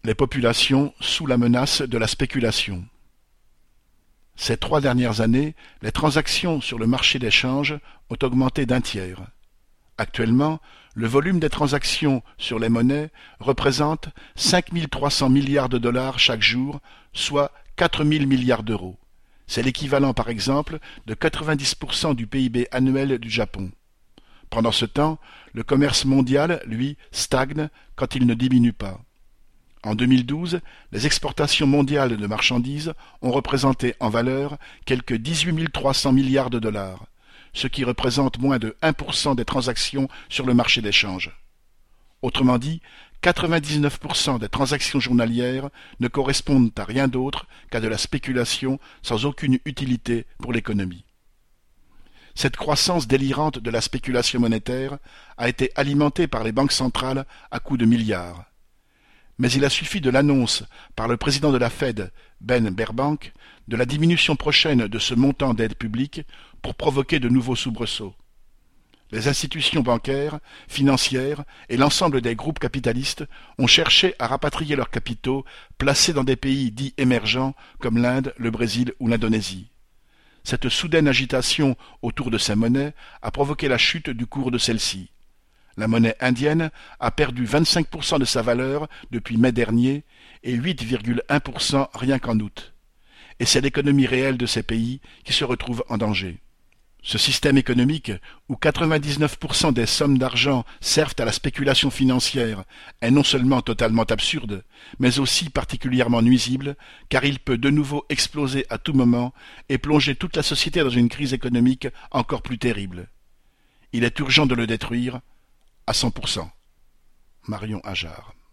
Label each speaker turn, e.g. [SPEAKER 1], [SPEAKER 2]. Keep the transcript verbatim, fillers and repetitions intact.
[SPEAKER 1] Les populations sous la menace de la spéculation. Ces trois dernières années, les transactions sur le marché des changes ont augmenté d'un tiers. Actuellement, le volume des transactions sur les monnaies représente cinq mille trois cents milliards de dollars chaque jour, soit quatre mille milliards d'euros. C'est l'équivalent par exemple de quatre-vingt-dix pour cent du P I B annuel du Japon. Pendant ce temps, le commerce mondial, lui, stagne quand il ne diminue pas. En deux mille douze, les exportations mondiales de marchandises ont représenté en valeur quelque dix-huit mille trois cents milliards de dollars, ce qui représente moins de un pour cent des transactions sur le marché des changes. Autrement dit, quatre-vingt-dix-neuf pour cent des transactions journalières ne correspondent à rien d'autre qu'à de la spéculation sans aucune utilité pour l'économie. Cette croissance délirante de la spéculation monétaire a été alimentée par les banques centrales à coups de milliards. Mais il a suffi de l'annonce par le président de la Fed, Ben Bernanke, de la diminution prochaine de ce montant d'aide publique pour provoquer de nouveaux soubresauts. Les institutions bancaires, financières et l'ensemble des groupes capitalistes ont cherché à rapatrier leurs capitaux placés dans des pays dits émergents comme l'Inde, le Brésil ou l'Indonésie. Cette soudaine agitation autour de ces monnaies a provoqué la chute du cours de celles-ci. La monnaie indienne a perdu vingt-cinq pour cent de sa valeur depuis mai dernier et huit virgule un pour cent rien qu'en août. Et c'est l'économie réelle de ces pays qui se retrouve en danger. Ce système économique, où quatre-vingt-dix-neuf pour cent des sommes d'argent servent à la spéculation financière, est non seulement totalement absurde, mais aussi particulièrement nuisible, car il peut de nouveau exploser à tout moment et plonger toute la société dans une crise économique encore plus terrible. Il est urgent de le détruire, à cent pour cent. Marion Ajard.